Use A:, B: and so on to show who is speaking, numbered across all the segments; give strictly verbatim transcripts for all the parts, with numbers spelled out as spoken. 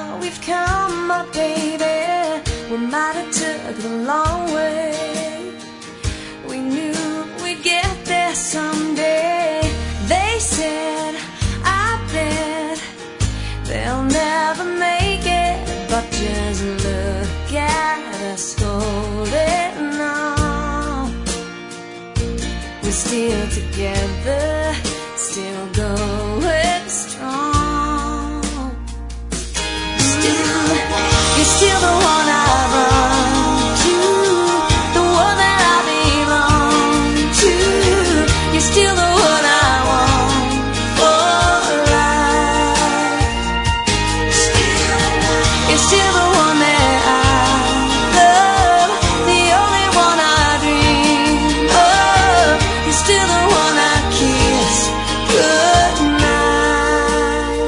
A: far we've come, my baby. We might have took the long way. We knew we'd get there someday. They said, I bet they'll never make it, but just look at us holding on. We're still together, still going strong. Still, you're still the one I run to, the one that I belong to. You're still the one I want for life. You're still the one that I love, the only one I dream of. You're still the one I kiss goodnight.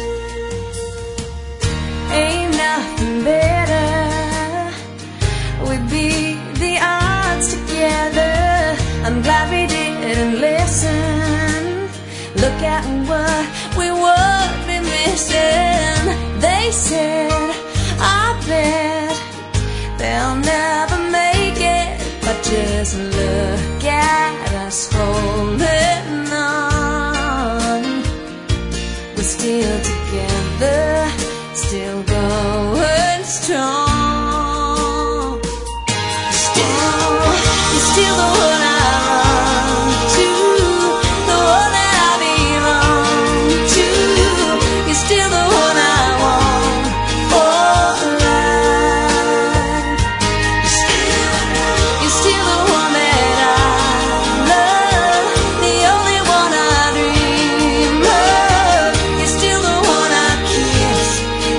A: Ain't nothing better. We beat the odds together. I'm glad we didn't listen. Look at what we would be missing. They said, I bet they'll never make it, but just look at us holding on. We're still together, still going strong. Still, you're still the one I run to, the one that I belong to. You're still the one I want for life. You're still the one that I love, the only one I dream of. You're still the one I kiss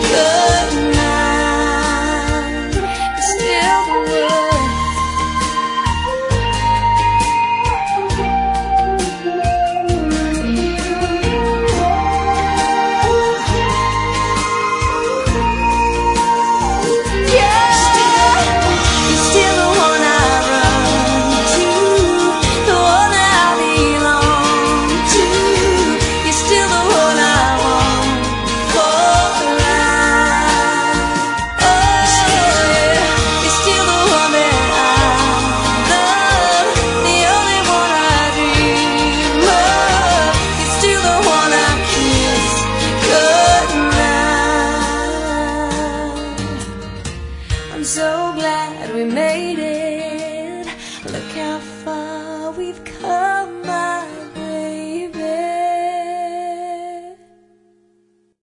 A: goodnight. You're still the one. I'm so glad we made it. Look how far we've come.